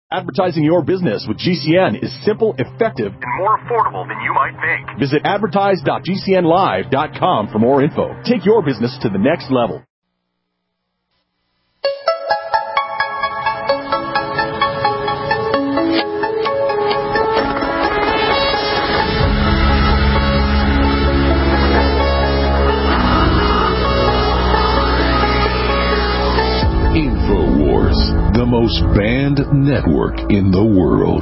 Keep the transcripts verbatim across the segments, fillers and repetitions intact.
Advertising your business with G C N is simple, effective, and more affordable than you might think. Visit advertise dot g c n live dot com for more info. Take your business to the next level. InfoWars, the most banned network in the world.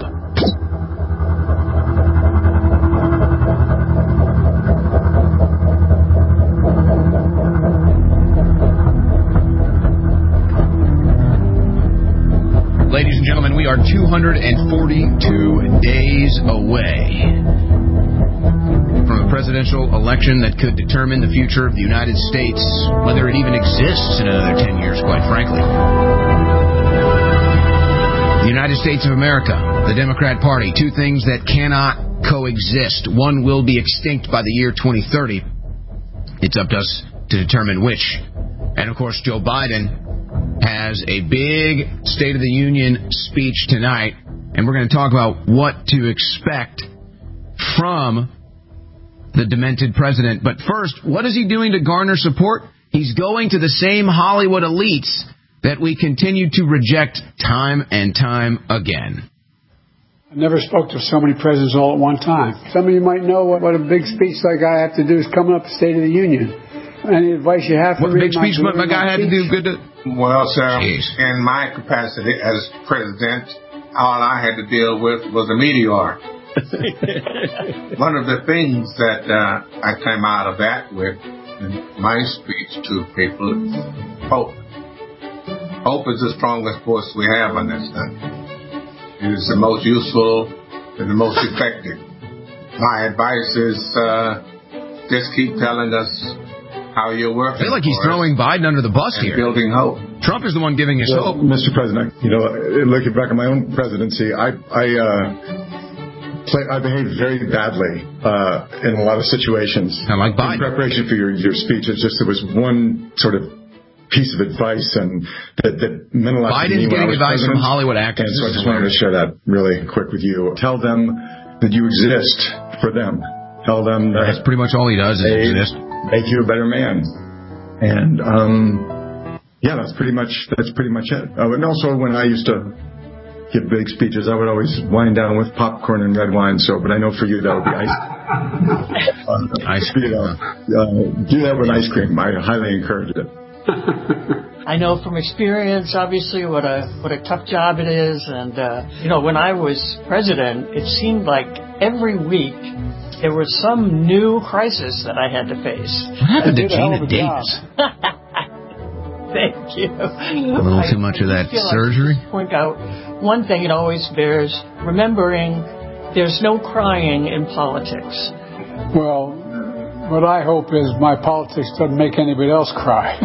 Ladies and gentlemen, we are two hundred forty-two days away from a presidential election that could determine the future of the United States, whether it even exists in another ten years, quite frankly. The United States of America, the Democrat Party, two things that cannot coexist. One will be extinct by the year twenty thirty. It's up to us to determine which. And, of course, Joe Biden has a big State of the Union speech tonight, and we're going to talk about what to expect from the demented president. But first, what is he doing to garner support? He's going to the same Hollywood elites that we continue to reject time and time again. I never spoke to so many presidents all at one time. Some of you might know what, what a big speech like I have to do is coming up State of the Union. Any advice you have for me? What big speech my, my guy had to do good to... Well, sir, Jeez. in my capacity as president, all I had to deal with was a meteor. One of the things that uh, I came out of that with in my speech to people is hope. Hope is the strongest force we have on this thing. It is the most useful and the most effective. My advice is uh, just keep telling us how you're working. I feel like he's throwing Biden under the bus here. Building hope. Trump is the one giving us well, hope. Mister President, you know, looking back at my own presidency, I I uh, play, I behaved very badly uh, in a lot of situations. I like Biden. In preparation for your, your speech, it's just there was one sort of piece of advice and that, that meant a lot to me. Biden's getting advice president. from Hollywood actors. And so I just wanted to share that really quick with you. Tell them that you exist for them. Tell them that that's pretty much all he does is exist. Make you a better man. And um, yeah, that's pretty much that's pretty much it. Uh, and also, when I used to give big speeches, I would always wind down with popcorn and red wine. So, but I know for you that would be ice. uh, ice cream. You know, uh, do that with ice cream. I highly encourage it. I know from experience, obviously, what a what a tough job it is. And uh, you know, when I was president, it seemed like every week there was some new crisis that I had to face. What happened to Gina Davis? Thank you. A little too much of that surgery? Like point out one thing it always bears remembering there's no crying in politics. Well, what I hope is my politics doesn't make anybody else cry.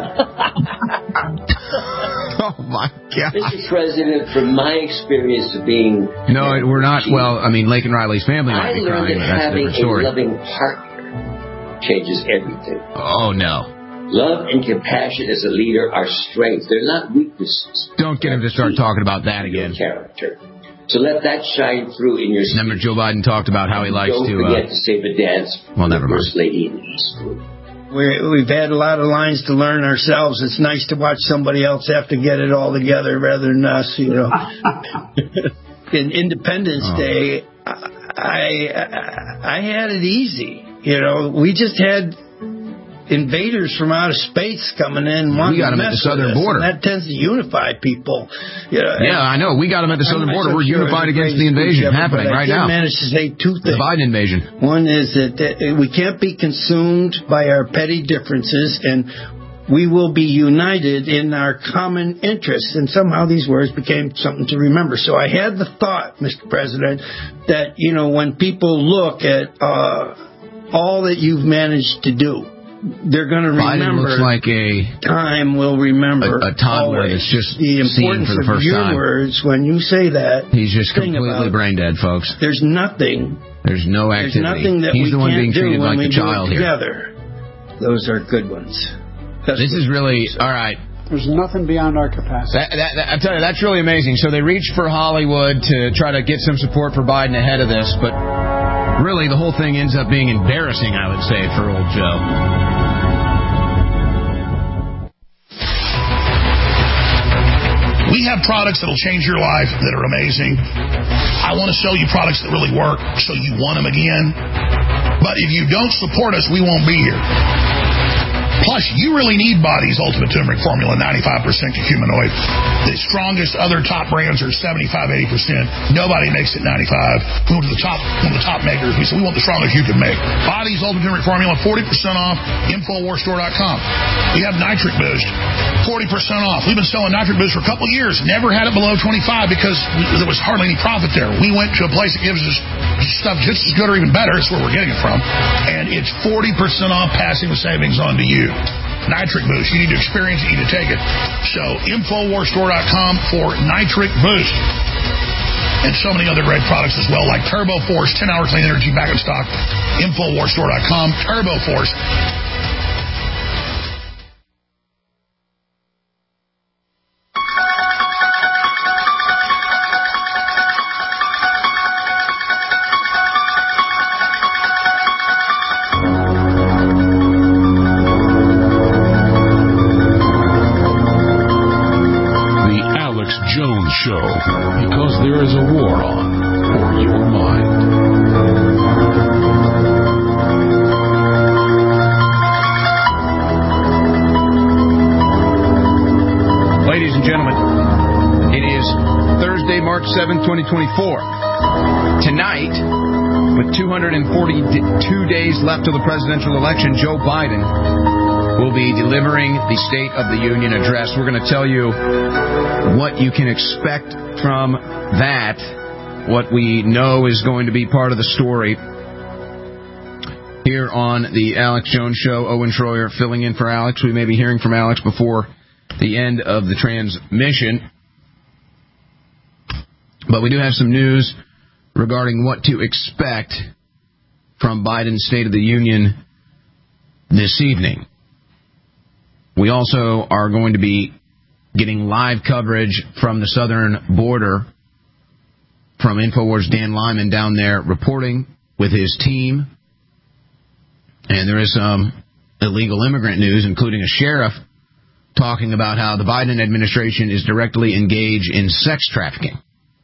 Oh, my God. Mister President, from my experience of being... No, we're not. Chief, well, I mean, Laken Riley's family might I be crying, but that's a different story. I learned that having a loving partner changes everything. Oh, no. Love and compassion as a leader are strengths. They're not weaknesses. Don't get him to start talking about that again. Character. So let that shine through in your... Remember, Joe Biden talked about how he likes Don't to... Don't forget uh, to save a dance well, never mind. First Lady in the East Group. We, we've had a lot of lines to learn ourselves. It's nice to watch somebody else have to get it all together rather than us, you know. In Independence oh. Day, I, I I had it easy. You know, we just had invaders from outer space coming in. We got them at the southern border. And that tends to unify people. You know, yeah, I know. We got them at the southern border. We're unified against the invasion happening right now. I did manage to say two things. The Biden invasion. One is that we can't be consumed by our petty differences, and we will be united in our common interests. And somehow these words became something to remember. So I had the thought, Mister President, that, you know, when people look at uh, all that you've managed to do, they're going to remember. Biden looks like a time will remember a, a toddler that's just the importance for the first of your time. Words when you say that. He's just completely brain dead, folks. There's nothing. There's no activity. There's nothing that He's we the one can't being treated do like the child together. here. Those are good ones. That's this is really all right. There's nothing beyond our capacity. That, that, that, I tell you, that's really amazing. So they reached for Hollywood to try to get some support for Biden ahead of this, but really the whole thing ends up being embarrassing, I would say, for old Joe. We have products that will change your life that are amazing. I want to sell you products that really work so you want them again. But if you don't support us, we won't be here. Plus, you really need Body's Ultimate Turmeric Formula, ninety-five percent curcuminoid. The strongest other top brands are seventy-five, eighty percent. Nobody makes it ninety-five. We went to the top, one of the top makers. We said, we want the strongest you can make. Body's Ultimate Turmeric Formula, forty percent off, Infowars Store dot com. We have Nitric Boost, forty percent off. We've been selling Nitric Boost for a couple of years. Never had it below twenty-five because there was hardly any profit there. We went to a place that gives us stuff just as good or even better. That's where we're getting it from. And it's forty percent off, passing the savings on to you. Nitric Boost. You need to experience it. You need to take it. So, Infowars Store dot com for Nitric Boost. And so many other great products as well, like Turbo Force, ten hour clean energy back in stock. Infowars Store dot com. Turbo Force. Show, because there is a war on for your mind. Ladies and gentlemen, it is Thursday, March seventh, twenty twenty-four. Tonight, with two hundred forty-two days left till the presidential election, Joe Biden will be delivering the State of the Union address. We're going to tell you what you can expect from that, what we know is going to be part of the story. Here on the Alex Jones Show, Owen Schroyer filling in for Alex. We may be hearing from Alex before the end of the transmission. But we do have some news regarding what to expect from Biden's State of the Union this evening. We also are going to be getting live coverage from the southern border from Infowars' Dan Lyman down there reporting with his team. And there is some illegal immigrant news, including a sheriff talking about how the Biden administration is directly engaged in sex trafficking.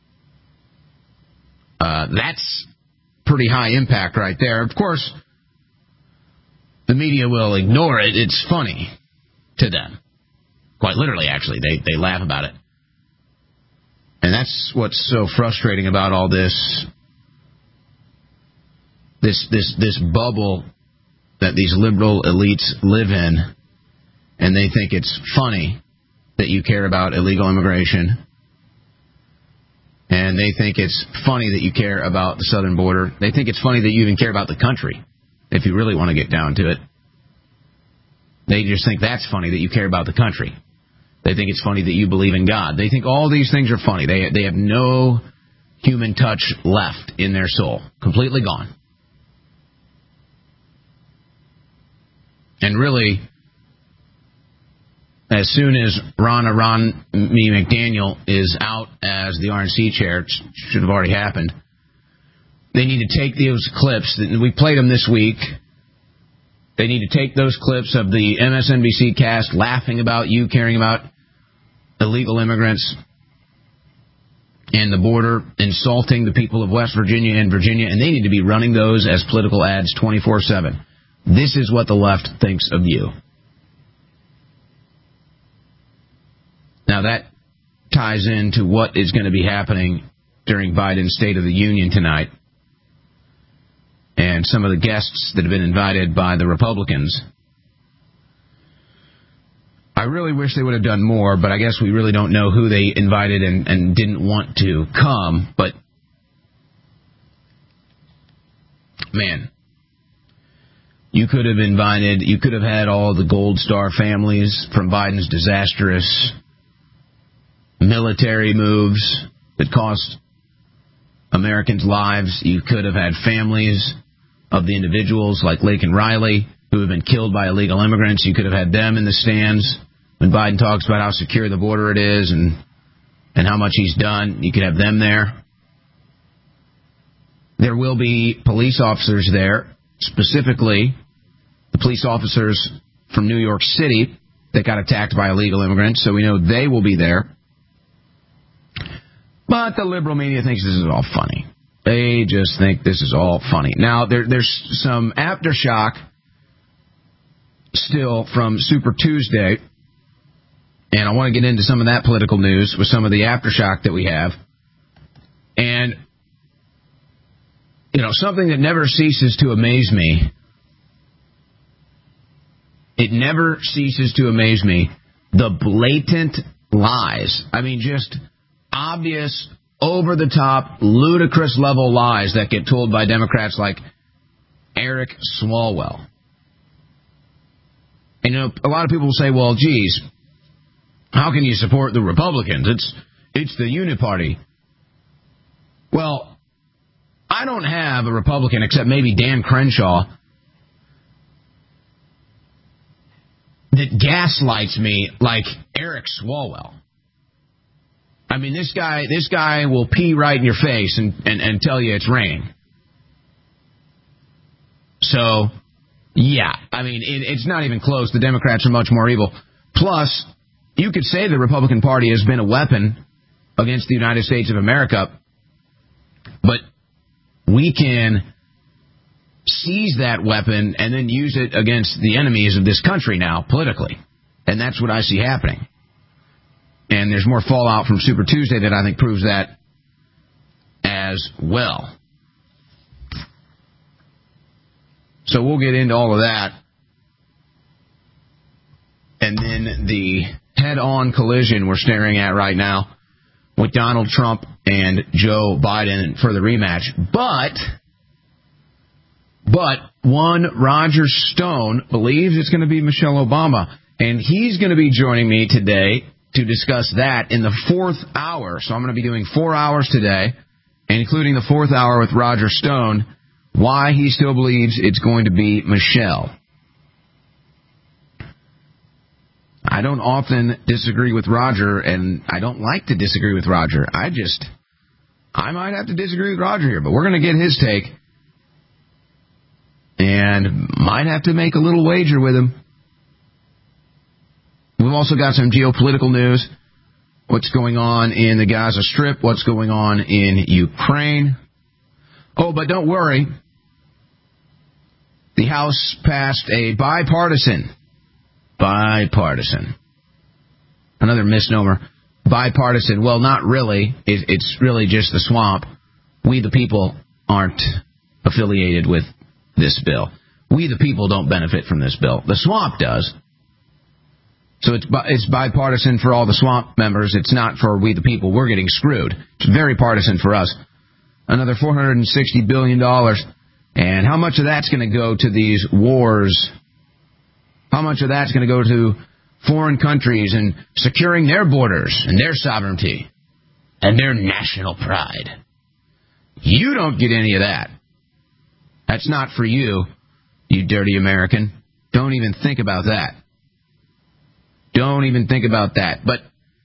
Uh, that's pretty high impact right there. Of course, the media will ignore it. It's funny to them. Quite literally, actually. They they laugh about it. And that's what's so frustrating about all this this this this bubble that these liberal elites live in, and they think it's funny that you care about illegal immigration, and they think it's funny that you care about the southern border. They think it's funny that you even care about the country, if you really want to get down to it. They just think that's funny that you care about the country. They think it's funny that you believe in God. They think all these things are funny. They they have no human touch left in their soul. Completely gone. And really, as soon as Ronna Romney McDaniel is out as the R N C chair, it should have already happened, they need to take those clips. We played them this week. They need to take those clips of the M S N B C cast laughing about you caring about illegal immigrants and the border, insulting the people of West Virginia and Virginia, and they need to be running those as political ads twenty-four seven. This is what the left thinks of you. Now that ties into what is going to be happening during Biden's State of the Union tonight, and some of the guests that have been invited by the Republicans. I really wish they would have done more, but I guess we really don't know who they invited and, and didn't want to come. But, man, you could have invited, you could have had all the Gold Star families from Biden's disastrous military moves that cost Americans' lives. You could have had families of the individuals like Laken Riley who have been killed by illegal immigrants. You could have had them in the stands When Biden talks about how secure the border it is and and how much he's done, you could have them there. There will be police officers there, specifically the police officers from New York City that got attacked by illegal immigrants, so we know they will be there. But the liberal media thinks this is all funny. They just think this is all funny. Now, there, there's some aftershock still from Super Tuesday, and I want to get into some of that political news with some of the aftershock that we have. And, you know, something that never ceases to amaze me, it never ceases to amaze me, the blatant lies. I mean, just obvious, over-the-top, ludicrous level lies that get told by Democrats like Eric Swalwell. And, you know, a lot of people will say, well, geez, how can you support the Republicans? It's it's the Uniparty. Well, I don't have a Republican except maybe Dan Crenshaw that gaslights me like Eric Swalwell. I mean, this guy this guy will pee right in your face and, and, and tell you it's raining. So, yeah, I mean, it, it's not even close. The Democrats are much more evil. Plus, you could say the Republican Party has been a weapon against the United States of America, but we can seize that weapon and then use it against the enemies of this country now, politically. And that's what I see happening. And there's more fallout from Super Tuesday that I think proves that as well. So we'll get into all of that. And then the head-on collision we're staring at right now with Donald Trump and Joe Biden for the rematch. But, but one Roger Stone believes it's going to be Michelle Obama. And he's going to be joining me today to discuss that in the fourth hour. So I'm going to be doing four hours today, including the fourth hour with Roger Stone, why he still believes it's going to be Michelle. I don't often disagree with Roger, and I don't like to disagree with Roger. I just, I might have to disagree with Roger here, but we're going to get his take, and might have to make a little wager with him. We've also got some geopolitical news. What's going on in the Gaza Strip? What's going on in Ukraine? Oh, but don't worry. The House passed a bipartisan, bipartisan, another misnomer, bipartisan. Well, not really. It, it's really just the swamp. We, the people, aren't affiliated with this bill. We, the people, don't benefit from this bill. The swamp does. So it's it's bipartisan for all the swamp members. It's not for we the people. We're getting screwed. It's very partisan for us. Another four hundred sixty billion dollars. And how much of that's going to go to these wars? How much of that's going to go to foreign countries and securing their borders and their sovereignty and their national pride? You don't get any of that. That's not for you, you dirty American. Don't even think about that. Don't even think about that. But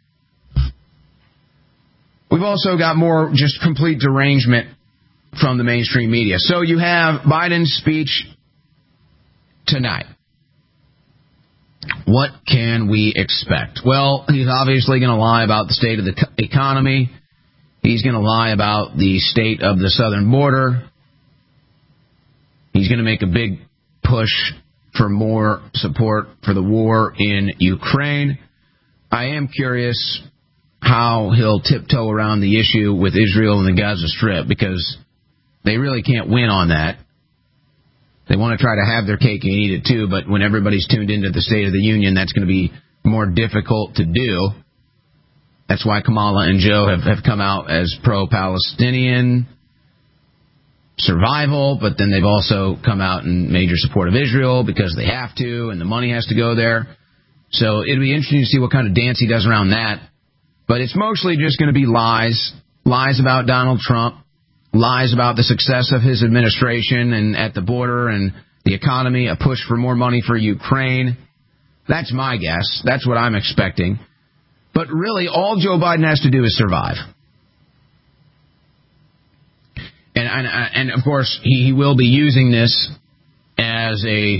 we've also got more just complete derangement from the mainstream media. So you have Biden's speech tonight. What can we expect? Well, he's obviously going to lie about the state of the economy. He's going to lie about the state of the southern border. He's going to make a big push for more support for the war in Ukraine. I am curious how he'll tiptoe around the issue with Israel and the Gaza Strip, because they really can't win on that. They want to try to have their cake and eat it too, but when everybody's tuned into the State of the Union, that's going to be more difficult to do. That's why Kamala and Joe have, have come out as pro-Palestinian survival, but then they've also come out in major support of Israel because they have to, and the money has to go there. So it'll be interesting to see what kind of dance he does around that. But it's mostly just going to be lies, lies about Donald Trump, lies about the success of his administration and at the border and the economy, a push for more money for Ukraine, That's my guess. That's what I'm expecting. But really, all Joe Biden has to do is survive. And, and, and of course, he, he will be using this as a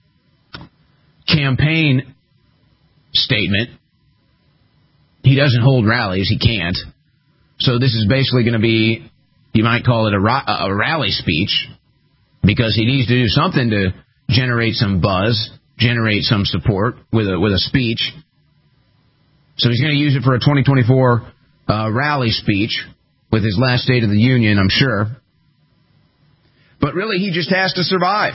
campaign statement. He doesn't hold rallies. He can't. So this is basically going to be, you might call it a, ra- a rally speech, because he needs to do something to generate some buzz, generate some support with a with a speech. So he's going to use it for a twenty twenty-four uh, rally speech with his last State of the Union, I'm sure. But really, he just has to survive.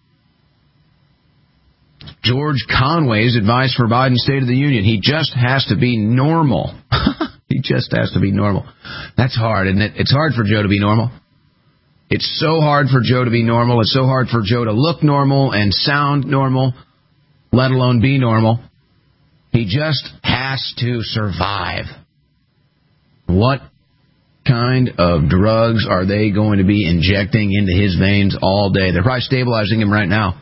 George Conway's advice for Biden's State of the Union: he just has to be normal. He just has to be normal. That's hard, isn't it? It's hard for Joe to be normal. It's so hard for Joe to be normal. It's so hard for Joe to look normal and sound normal, let alone be normal. He just has to survive. What kind of drugs are they going to be injecting into his veins all day? They're probably stabilizing him right now.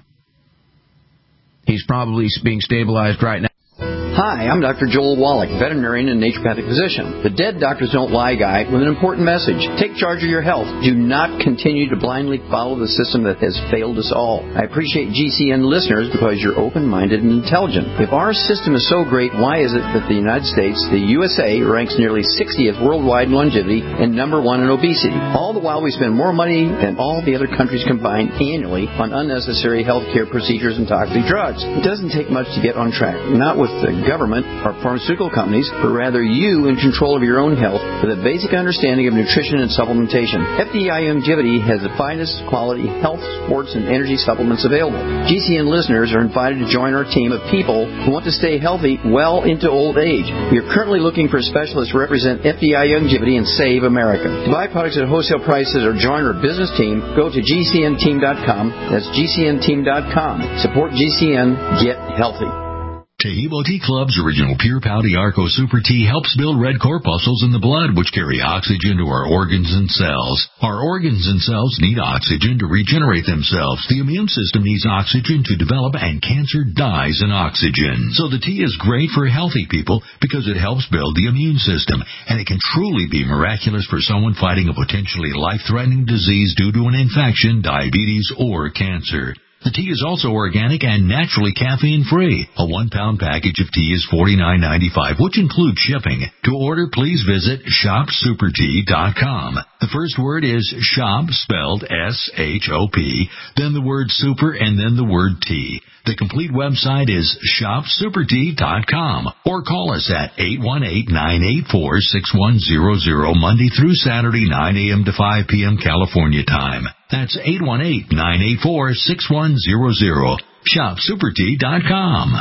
He's probably being stabilized right now. Hi, I'm Doctor Joel Wallach, veterinarian and naturopathic physician, the Dead Doctors Don't Lie guy with an important message. Take charge of your health. Do not continue to blindly follow the system that has failed us all. I appreciate G C N listeners because you're open-minded and intelligent. If our system is so great, why is it that the United States, the U S A, ranks nearly sixtieth worldwide in longevity and number one in obesity? All the while we spend more money than all the other countries combined annually on unnecessary health care procedures and toxic drugs. It doesn't take much to get on track. Not with the government or pharmaceutical companies, but rather you in control of your own health with a basic understanding of nutrition and supplementation. F D I Longevity has the finest quality health, sports, and energy supplements available. G C N listeners are invited to join our team of people who want to stay healthy well into old age. We are currently looking for specialists to represent F D I Longevity and save America. To buy products at wholesale prices or join our business team, go to G C N team dot com. That's G C N team dot com. Support G C N. Get healthy. Taheebo Tea Club's original Pure Pouty Arco Super Tea helps build red corpuscles in the blood, which carry oxygen to our organs and cells. Our organs and cells need oxygen to regenerate themselves. The immune system needs oxygen to develop, and cancer dies in oxygen. So the tea is great for healthy people because it helps build the immune system, and it can truly be miraculous for someone fighting a potentially life-threatening disease due to an infection, diabetes, or cancer. The tea is also organic and naturally caffeine-free. A one-pound package of tea is forty-nine ninety-five, which includes shipping. To order, please visit shop super tea dot com. The first word is shop, spelled S H O P, then the word super, and then the word tea. The complete website is shop super tea dot com, or call us at eight one eight, nine eight four, six one zero zero, Monday through Saturday, nine a.m. to five p.m. California time. That's eight one eight, nine eight four, six one zero zero. shop super tea dot com.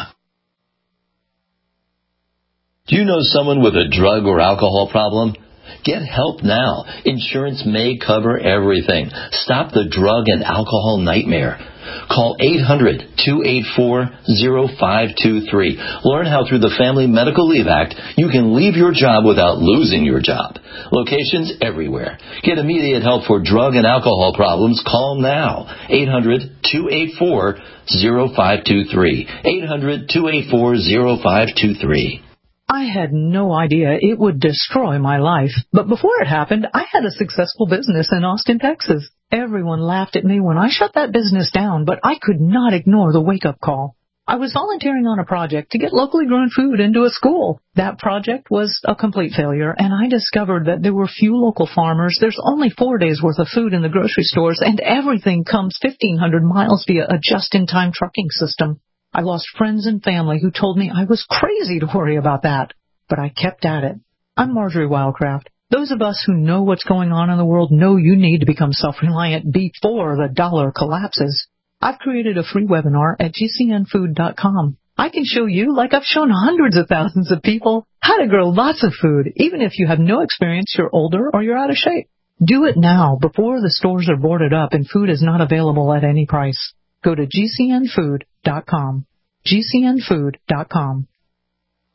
Do you know someone with a drug or alcohol problem? Get help now. Insurance may cover everything. Stop the drug and alcohol nightmare. Call eight hundred, two eight four, zero five two three. Learn how through the Family Medical Leave Act you can leave your job without losing your job. Locations everywhere. Get immediate help for drug and alcohol problems. Call now. eight hundred, two eight four, zero five two three. eight hundred, two eight four, zero five two three. I had no idea it would destroy my life. But before it happened, I had a successful business in Austin, Texas. Everyone laughed at me when I shut that business down, but I could not ignore the wake-up call. I was volunteering on a project to get locally grown food into a school. That project was a complete failure, and I discovered that there were few local farmers. There's only four days' worth of food in the grocery stores, and everything comes fifteen hundred miles via a just-in-time trucking system. I lost friends and family who told me I was crazy to worry about that, but I kept at it. I'm Marjorie Wildcraft. Those of us who know what's going on in the world know you need to become self-reliant before the dollar collapses. I've created a free webinar at G C N food dot com. I can show you, like I've shown hundreds of thousands of people, how to grow lots of food, even if you have no experience, you're older, or you're out of shape. Do it now, before the stores are boarded up and food is not available at any price. Go to G C N food dot com. G C N food dot com.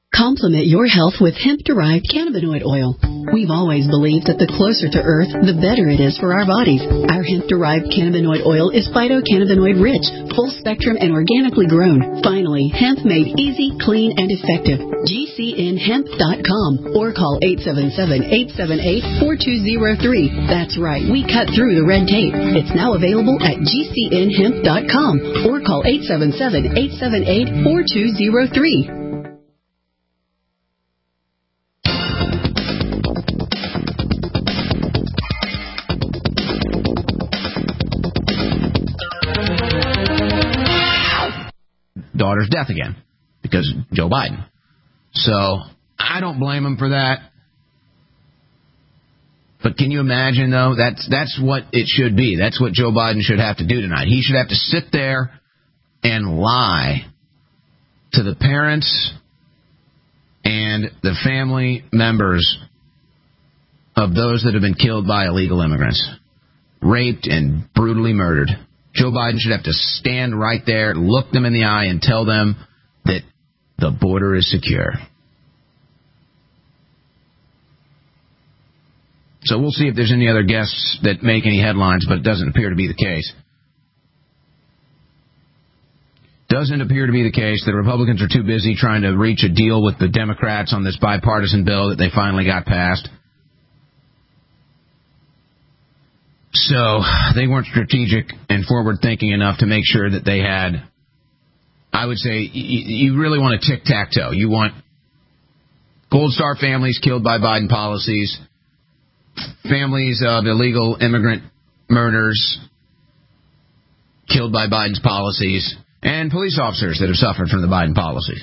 Complement your health with hemp-derived cannabinoid oil. We've always believed that the closer to Earth, the better it is for our bodies. Our hemp-derived cannabinoid oil is phytocannabinoid-rich, full-spectrum, and organically grown. Finally, hemp made easy, clean, and effective. G C N hemp dot com or call eight seven seven, eight seven eight, four two zero three. That's right, we cut through the red tape. It's now available at G C N hemp dot com or call eight seven seven, eight seven eight, four two zero three. Daughter's death again because Joe Biden. So I don't blame him for that. But can you imagine, though, that's that's what it should be. That's what Joe Biden should have to do tonight. He should have to sit there and lie to the parents and the family members of those that have been killed by illegal immigrants, raped and brutally murdered. Joe Biden should have to stand right there, look them in the eye, and tell them that the border is secure. So we'll see if there's any other guests that make any headlines, but it doesn't appear to be the case. Doesn't appear to be the case. The Republicans are too busy trying to reach a deal with the Democrats on this bipartisan bill that they finally got passed. So they weren't strategic and forward-thinking enough to make sure that they had, I would say, you really want a tic-tac-toe. You want Gold Star families killed by Biden policies, families of illegal immigrant murders killed by Biden's policies, and police officers that have suffered from the Biden policies.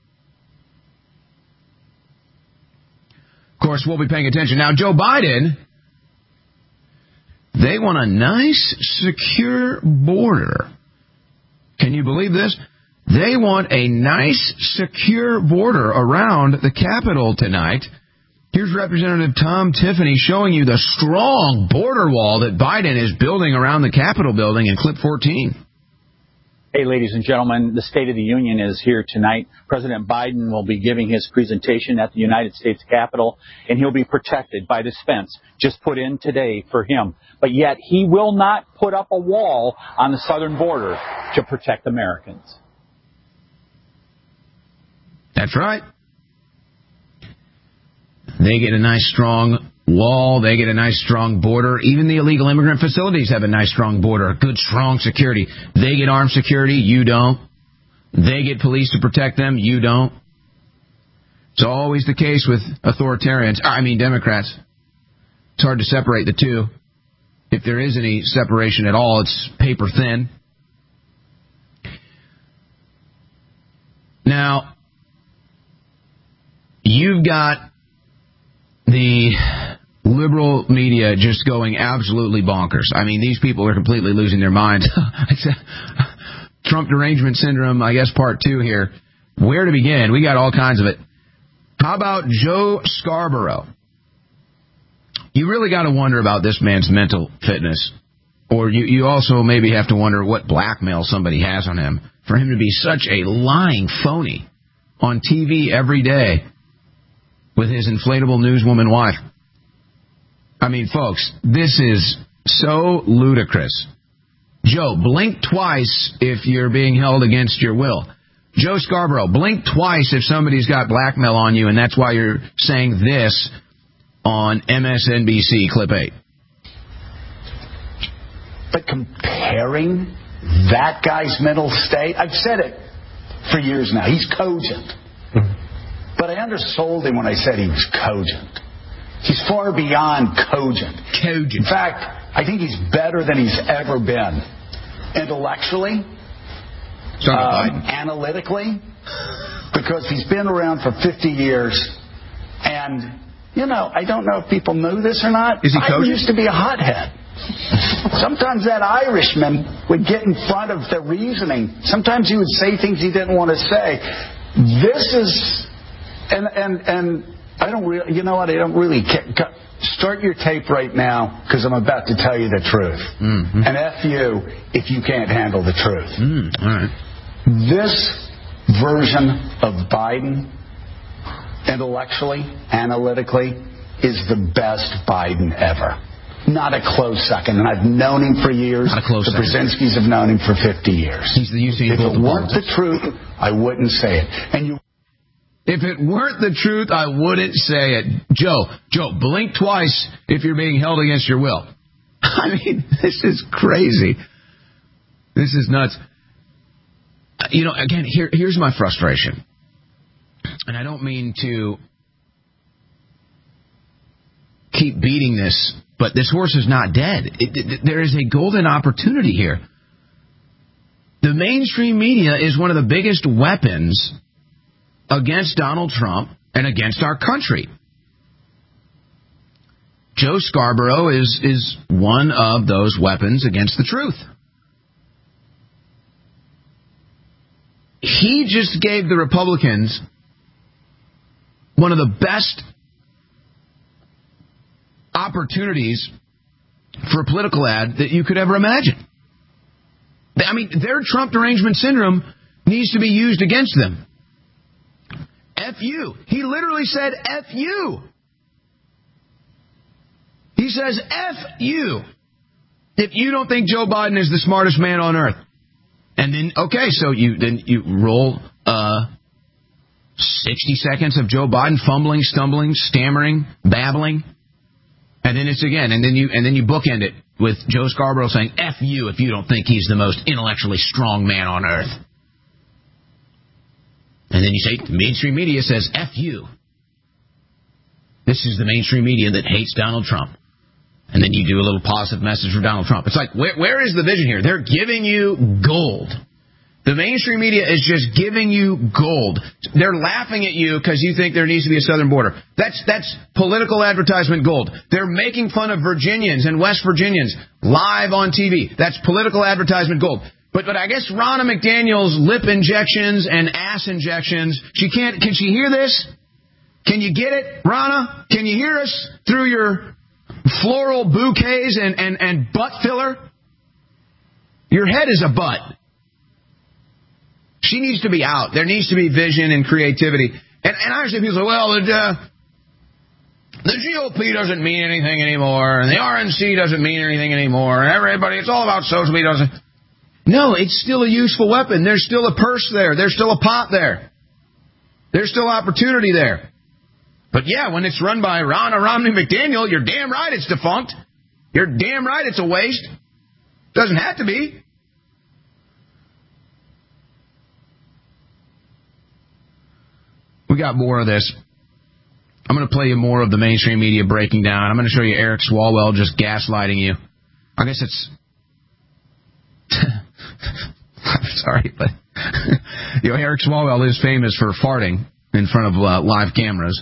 Of course, we'll be paying attention. Now, Joe Biden, they want a nice, secure border. Can you believe this? They want a nice, secure border around the Capitol tonight. Here's Representative Tom Tiffany showing you the strong border wall that Biden is building around the Capitol building in clip fourteen. Hey, ladies and gentlemen, the State of the Union is here tonight. President Biden will be giving his presentation at the United States Capitol, and he'll be protected by this fence just put in today for him. But yet he will not put up a wall on the southern border to protect Americans. That's right. They get a nice, strong wall. They get a nice, strong border. Even the illegal immigrant facilities have a nice, strong border, good, strong security. They get armed security. You don't. They get police to protect them. You don't. It's always the case with authoritarians. I mean, Democrats. It's hard to separate the two. If there is any separation at all, it's paper thin. Now, you've got the liberal media just going absolutely bonkers. I mean, these people are completely losing their minds. Trump derangement syndrome, I guess, part two here. Where to begin? We got all kinds of it. How about Joe Scarborough? You really got to wonder about this man's mental fitness. Or you, you also maybe have to wonder what blackmail somebody has on him for him to be such a lying phony on T V every day with his inflatable newswoman wife. I mean, folks, this is so ludicrous. Joe, blink twice if you're being held against your will. Joe Scarborough, blink twice if somebody's got blackmail on you, and that's why you're saying this on M S N B C, clip eight. But comparing that guy's mental state, I've said it for years now, he's cogent. Mm-hmm. But I undersold him when I said he was cogent. He's far beyond cogent. Cogent. In fact, I think he's better than he's ever been. Intellectually, um, analytically, because he's been around for fifty years. And, you know, I don't know if people knew this or not. Is he cogent? I used to be a hothead. Sometimes that Irishman would get in front of the reasoning. Sometimes he would say things he didn't want to say. This is... And and and I don't really, you know what? I don't really care. Start your tape right now because I'm about to tell you the truth. Mm-hmm. And F you if you can't handle the truth. Mm, all right. This version of Biden intellectually, analytically, is the best Biden ever. Not a close second. And I've known him for years. Not a close the second. Brzezinskis have known him for fifty years. He's the Usain If Bolt it weren't politics. the truth, I wouldn't say it. And you. If it weren't the truth, I wouldn't say it. Joe, Joe, blink twice if you're being held against your will. I mean, this is crazy. This is nuts. You know, again, here, here's my frustration. And I don't mean to keep beating this, but this horse is not dead. It, it, there is a golden opportunity here. The mainstream media is one of the biggest weapons against Donald Trump and against our country. Joe Scarborough is, is one of those weapons against the truth. He just gave the Republicans one of the best opportunities for a political ad that you could ever imagine. I mean, their Trump derangement syndrome needs to be used against them. F you. He literally said F you. He says F you if you don't think Joe Biden is the smartest man on earth. And then, okay, so you then you roll uh, sixty seconds of Joe Biden fumbling, stumbling, stammering, babbling. And then it's again, and then you and then you bookend it with Joe Scarborough saying F you if you don't think he's the most intellectually strong man on earth. And then you say, the mainstream media says, F you. This is the mainstream media that hates Donald Trump. And then you do a little positive message for Donald Trump. It's like, where, where is the vision here? They're giving you gold. The mainstream media is just giving you gold. They're laughing at you because you think there needs to be a southern border. That's that's political advertisement gold. They're making fun of Virginians and West Virginians live on T V. That's political advertisement gold. But but I guess Ronna McDaniel's lip injections and ass injections, she can't, can she hear this? Can you get it, Ronna? Can you hear us through your floral bouquets and, and, and butt filler? Your head is a butt. She needs to be out. There needs to be vision and creativity. And, and I understand people say, well, the, uh, the G O P doesn't mean anything anymore, and the R N C doesn't mean anything anymore, and everybody, it's all about social media. Doesn't. No, it's still a useful weapon. There's still a purse there. There's still a pot there. There's still opportunity there. But yeah, when it's run by Ronna Romney McDaniel, you're damn right it's defunct. You're damn right it's a waste. Doesn't have to be. We got more of this. I'm going to play you more of the mainstream media breaking down. I'm going to show you Eric Swalwell just gaslighting you. I guess it's... I'm sorry, but you know, Eric Swalwell is famous for farting in front of uh, live cameras.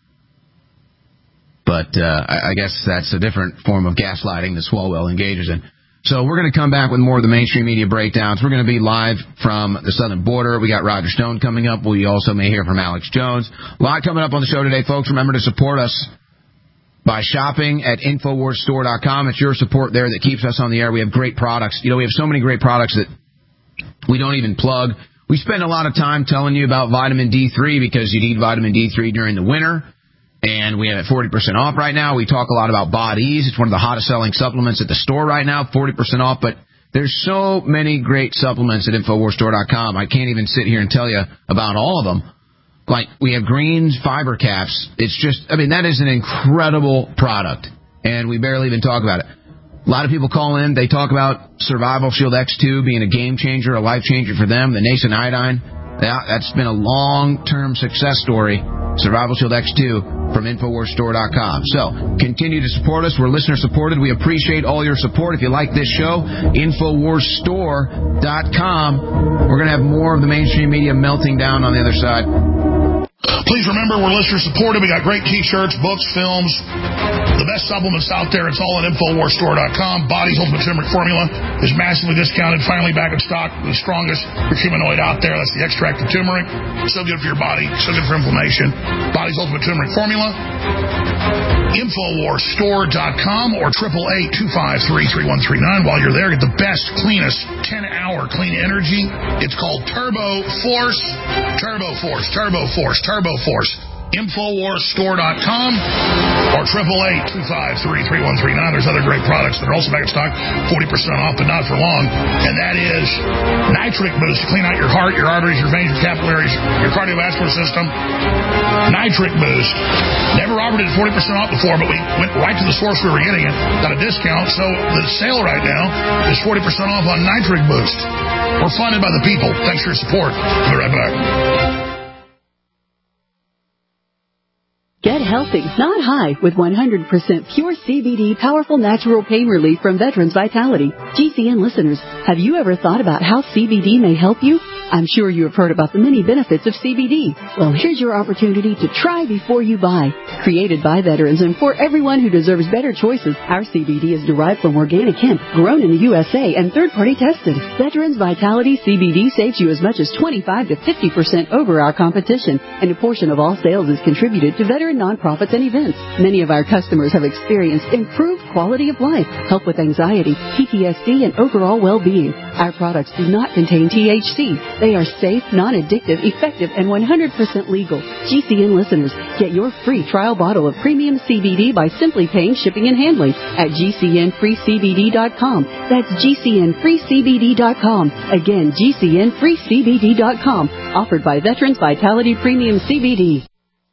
But uh, I, I guess that's a different form of gaslighting that Swalwell engages in. So we're going to come back with more of the mainstream media breakdowns. We're going to be live from the southern border. We got Roger Stone coming up. We also may hear from Alex Jones. A lot coming up on the show today, folks. Remember to support us by shopping at Infowars Store dot com. It's your support there that keeps us on the air. We have great products. You know, we have so many great products that we don't even plug. We spend a lot of time telling you about vitamin D three because you need vitamin D three during the winter. And we have it forty percent off right now. We talk a lot about Bod-Ease. It's one of the hottest selling supplements at the store right now, forty percent off. But there's so many great supplements at Infowars Store dot com. I can't even sit here and tell you about all of them. Like, we have Greens fiber caps. It's just, I mean, that is an incredible product. And we barely even talk about it. A lot of people call in. They talk about Survival Shield X two being a game changer, a life changer for them. The nascent iodine, that's been a long-term success story. Survival Shield X two from Infowars Store dot com. So, continue to support us. We're listener-supported. We appreciate all your support. If you like this show, Infowars Store dot com. We're going to have more of the mainstream media melting down on the other side. Please remember, we're listener-supported. We got great T-shirts, books, films, the best supplements out there. It's all at Infowars Store dot com. Body's Ultimate Turmeric Formula is massively discounted, finally back in stock. The strongest curcuminoid out there. That's the extract of turmeric. So good for your body, so good for inflammation. Body's Ultimate Turmeric Formula. Infowars Store dot com or eight eight eight, two five three, three one three nine. While you're there, get the best, cleanest ten-hour clean energy. It's called Turbo Force. Turbo Force. Turbo Force. Turbo Force. Infowars Store dot com or eight eight eight, two five three, three one three nine. There's other great products that are also back in stock, forty percent off, but not for long. And that is Nitric Boost to clean out your heart, your arteries, your veins, your capillaries, your cardiovascular system. Nitric Boost. Never offered it at forty percent off before, but we went right to the source we were getting it, got a discount. So the sale right now is forty percent off on Nitric Boost. We're funded by the people. Thanks for your support. We'll be right back. Get healthy, not high, with one hundred percent pure C B D powerful natural pain relief from Veterans Vitality. G C N listeners, have you ever thought about how C B D may help you? I'm sure you have heard about the many benefits of C B D. Well, here's your opportunity to try before you buy. Created by veterans and for everyone who deserves better choices, our C B D is derived from organic hemp, grown in the U S A and third-party tested. Veterans Vitality C B D saves you as much as twenty-five to fifty percent over our competition, and a portion of all sales is contributed to veteran nonprofits and events. Many of our customers have experienced improved quality of life, help with anxiety, P T S D, and overall well-being. Our products do not contain T H C. They are safe, non-addictive, effective, and one hundred percent legal. G C N listeners, get your free trial bottle of premium C B D by simply paying shipping and handling at G C N free C B D dot com. That's G C N free C B D dot com. Again, G C N free C B D dot com. Offered by Veterans Vitality Premium C B D.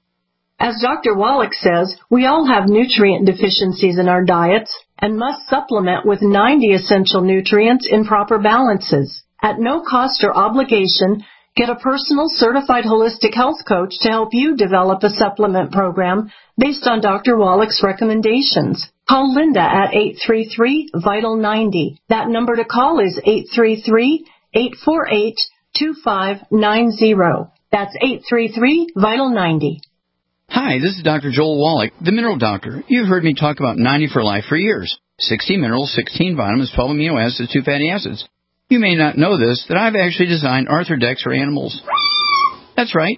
As Doctor Wallach says, we all have nutrient deficiencies in our diets and must supplement with ninety essential nutrients in proper balances. At no cost or obligation, get a personal certified holistic health coach to help you develop a supplement program based on Doctor Wallach's recommendations. Call Linda at eight three three, vital ninety. That number to call is eight three three, eight four eight, two five nine zero. That's eight three three, vital ninety. Hi, this is Doctor Joel Wallach, the Mineral Doctor. You've heard me talk about ninety for Life for years. sixty minerals, sixteen vitamins, twelve amino acids, two fatty acids. You may not know this, that I've actually designed Arthrodex for animals. That's right.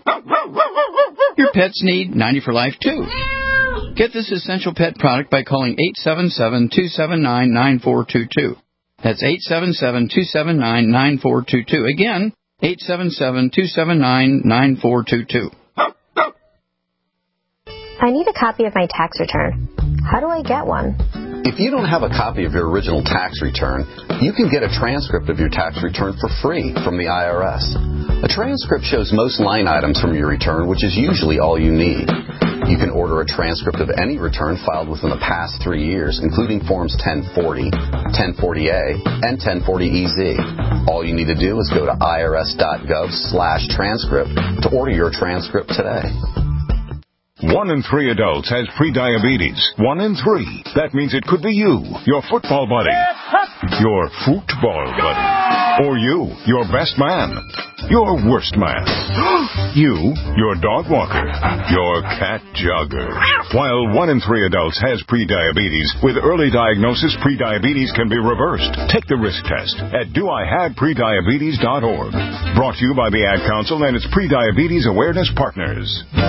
Your pets need ninety for Life, too. Get this essential pet product by calling eight seven seven, two seven nine, nine four two two. That's eight seven seven, two seven nine, nine four two two. Again, eight seven seven, two seven nine, nine four two two. I need a copy of my tax return. How do I get one? If you don't have a copy of your original tax return, you can get a transcript of your tax return for free from the I R S. A transcript shows most line items from your return, which is usually all you need. You can order a transcript of any return filed within the past three years, including Forms ten forty, ten forty A, and ten forty E Z. All you need to do is go to irs.gov slash transcript to order your transcript today. One in three adults has prediabetes. One in three. That means it could be you, your football buddy, your football buddy, or you, your best man, your worst man, you, your dog walker, your cat jogger. While one in three adults has prediabetes, with early diagnosis, prediabetes can be reversed. Take the risk test at do I have prediabetes dot org. Brought to you by the Ad Council and its Prediabetes Awareness Partners.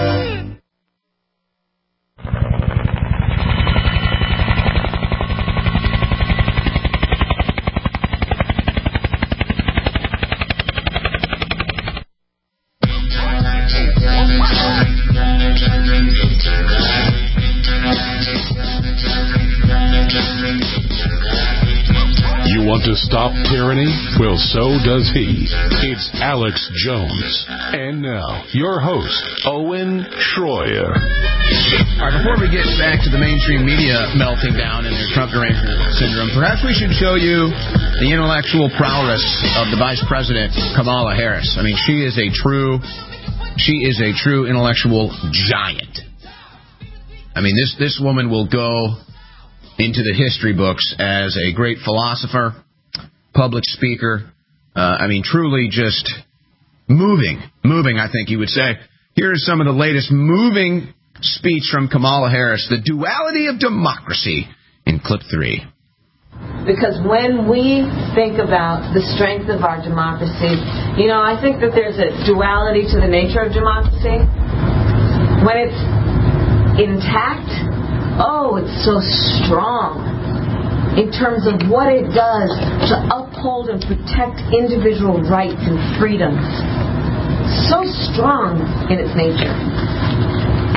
To stop tyranny? Well, so does he. It's Alex Jones. And now, your host, Owen Schroyer. All right, before we get back to the mainstream media melting down in their Trump derangement syndrome, perhaps we should show you the intellectual prowess of the Vice President, Kamala Harris. I mean, she is a true, she is a true intellectual giant. I mean, this, this woman will go into the history books as a great philosopher, public speaker. Uh, I mean, truly just moving, moving, I think you would say. Here's some of the latest moving speech from Kamala Harris, The Duality of Democracy, in clip three. Because when we think about the strength of our democracy, you know, I think that there's a duality to the nature of democracy. When it's intact, oh, it's so strong in terms of what it does to uphold and protect individual rights and freedoms. So strong in its nature.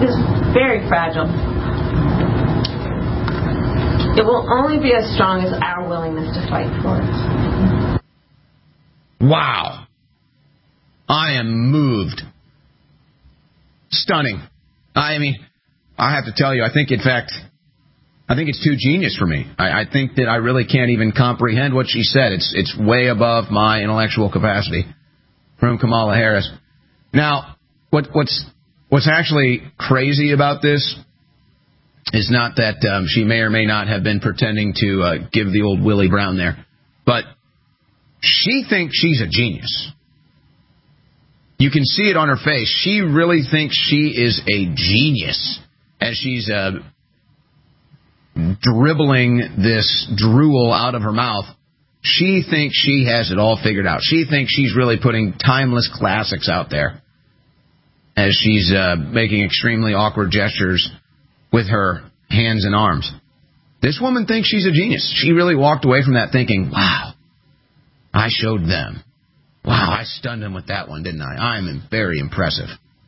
is very fragile. It will only be as strong as our willingness to fight for it. Wow. I am moved. Stunning. I mean, I have to tell you, I think, in fact, I think it's too genius for me. I, I think that I really can't even comprehend what she said. It's it's way above my intellectual capacity. From Kamala Harris. Now, what, what's what's actually crazy about this is not that um, she may or may not have been pretending to uh, give the old Willie Brown there, but she thinks she's a genius. You can see it on her face. She really thinks she is a genius as she's uh, dribbling this drool out of her mouth. She thinks she has it all figured out. She thinks she's really putting timeless classics out there as she's uh, making extremely awkward gestures with her hands and arms. This woman thinks she's a genius. She really walked away from that thinking, wow, I showed them. Wow, I stunned them with that one, didn't I? I'm very impressive.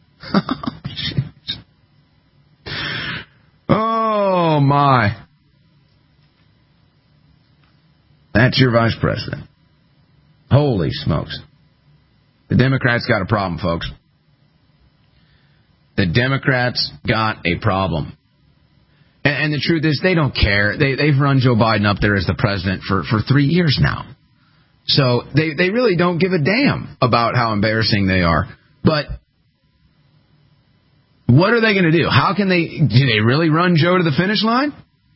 Oh, my. That's your vice president. Holy smokes. The Democrats got a problem, folks. The Democrats got a problem. And, and the truth is, they don't care. They, they've run Joe Biden up there as the president for, for three years now. So they, they really don't give a damn about how embarrassing they are. But what are they going to do? How can they... Do they really run Joe to the finish line?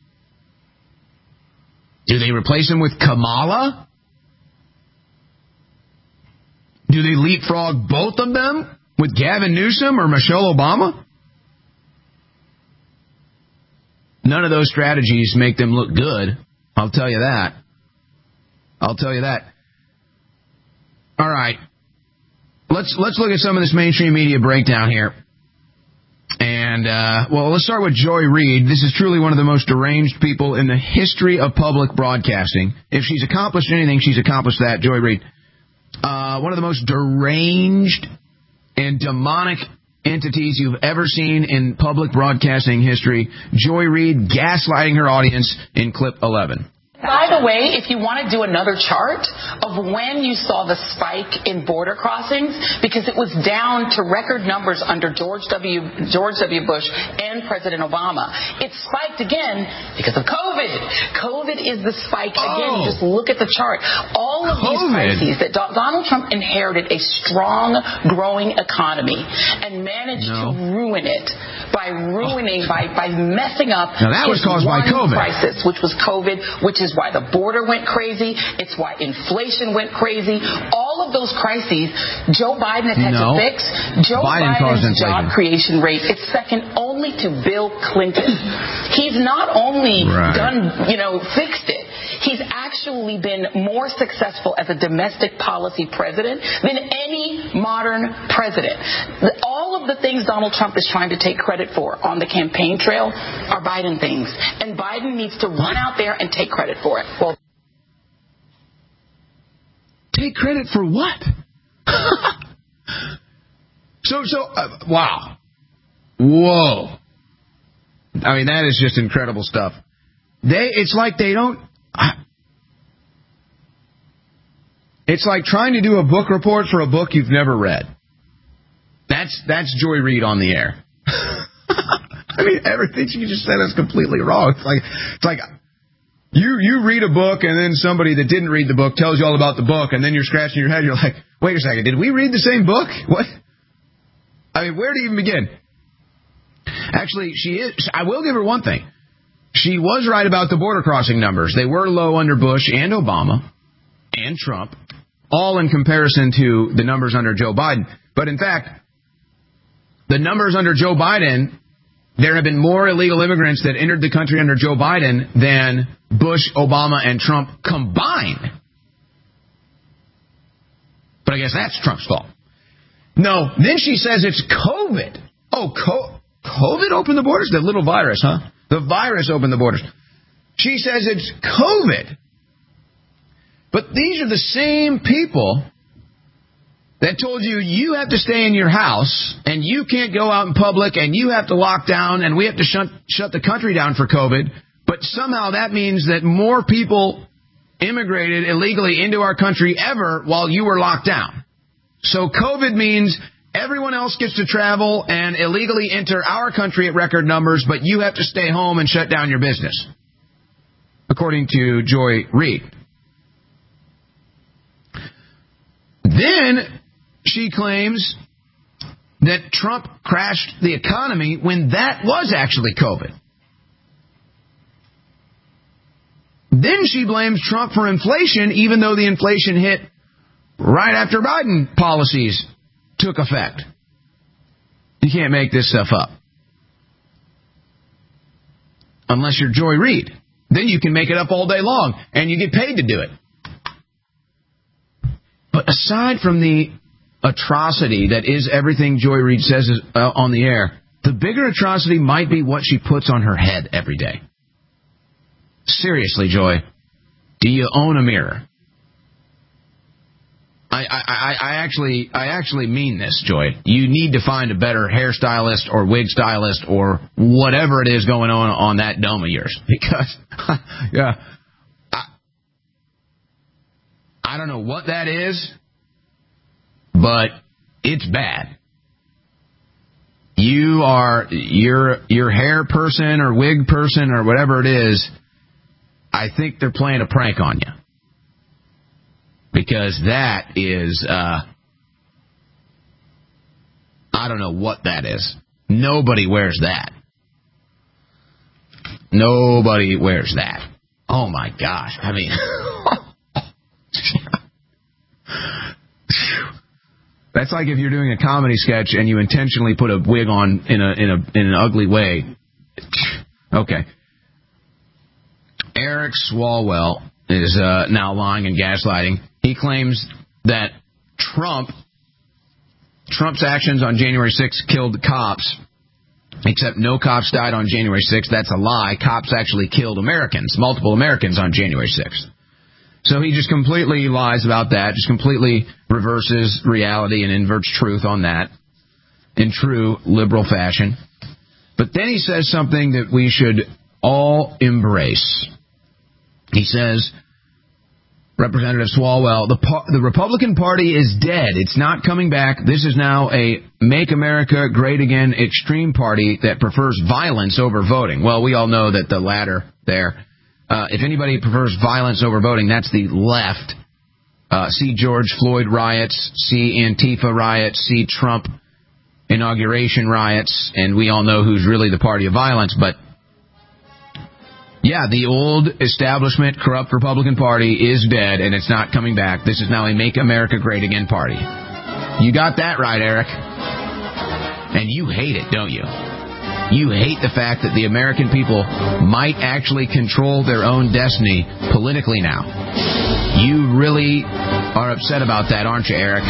Do they replace him with Kamala? Do they leapfrog both of them with Gavin Newsom or Michelle Obama? None of those strategies make them look good. I'll tell you that. I'll tell you that. All right. Let's let's look at some of this mainstream media breakdown here. And, uh, well, let's start with Joy Reid. This is truly one of the most deranged people in the history of public broadcasting. If she's accomplished anything, she's accomplished that, Joy Reid. Uh, one of the most deranged and demonic entities you've ever seen in public broadcasting history. Joy Reid gaslighting her audience in clip eleven. By the way, if you want to do another chart of when you saw the spike in border crossings, because it was down to record numbers under George W. George W. Bush and President Obama. It spiked again because of COVID. COVID is the spike again. Oh. You just look at the chart. All of these crises that Do- Donald Trump inherited a strong, growing economy and managed no. to ruin it by ruining, by, by messing up now that was caused by COVID. crisis, which was COVID, which is why the border went crazy. It's why inflation went crazy. All of those crises, Joe Biden has had no. to fix. Joe Biden Biden's job creation rate is second only to Bill Clinton. He's not only right. done, you know, fixed it. He's actually been more successful as a domestic policy president than any modern president. All of the things Donald Trump is trying to take credit for on the campaign trail are Biden things. And Biden needs to run out there and take credit for it. Well, take credit for what? so, so, uh, wow. Whoa. I mean, that is just incredible stuff. They, it's like they don't, it's like trying to do a book report for a book you've never read. That's that's Joy Reid on the air. I mean, everything she just said is completely wrong. It's like it's like you you read a book and then somebody that didn't read the book tells you all about the book, and then you're scratching your head. You're like, wait a second, did we read the same book? What? I mean, where to even begin? Actually, she is. I will give her one thing. She was right about the border crossing numbers. They were low under Bush and Obama and Trump, all in comparison to the numbers under Joe Biden. But in fact, the numbers under Joe Biden, there have been more illegal immigrants that entered the country under Joe Biden than Bush, Obama, and Trump combined. But I guess that's Trump's fault. No, then she says it's COVID. Oh, co- COVID opened the borders? That little virus, huh? The virus opened the borders. She says it's COVID. But these are the same people that told you you have to stay in your house and you can't go out in public and you have to lock down and we have to shut, shut the country down for COVID, but somehow that means that more people immigrated illegally into our country ever while you were locked down. So COVID means everyone else gets to travel and illegally enter our country at record numbers, but you have to stay home and shut down your business, according to Joy Reid. Then she claims that Trump crashed the economy when that was actually COVID. Then she blames Trump for inflation, even though the inflation hit right after Biden policies took effect. You can't make this stuff up. Unless you're Joy Reid. Then you can make it up all day long, and you get paid to do it. But aside from the atrocity that is everything Joy Reid says is, uh, on the air, the bigger atrocity might be what she puts on her head every day. Seriously, Joy, do you own a mirror? I, I, I actually I actually mean this, Joy. You need to find a better hairstylist or wig stylist or whatever it is going on on that dome of yours. Because, yeah, I, I don't know what that is, but it's bad. You are, your your hair person or wig person or whatever it is, I think they're playing a prank on you. Because that is, uh, I don't know what that is. Nobody wears that. Nobody wears that. Oh, my gosh. I mean, that's like if you're doing a comedy sketch and you intentionally put a wig on in a in a in an ugly way. Okay. Eric Swalwell is uh, now lying and gaslighting. He claims that Trump, Trump's actions on January sixth killed cops, except no cops died on January sixth. That's a lie. Cops actually killed Americans, multiple Americans on January sixth. So he just completely lies about that, just completely reverses reality and inverts truth on that in true liberal fashion. But then he says something that we should all embrace. He says, Representative Swalwell, the, the Republican Party is dead. It's not coming back. This is now a Make America Great Again extreme party that prefers violence over voting. Well, we all know that the latter there, uh, if anybody prefers violence over voting, that's the left. Uh, see George Floyd riots, see Antifa riots, see Trump inauguration riots, and we all know who's really the party of violence, but yeah, the old establishment, corrupt Republican Party is dead, and it's not coming back. This is now a Make America Great Again party. You got that right, Eric. And you hate it, don't you? You hate the fact that the American people might actually control their own destiny politically now. You really are upset about that, aren't you, Eric?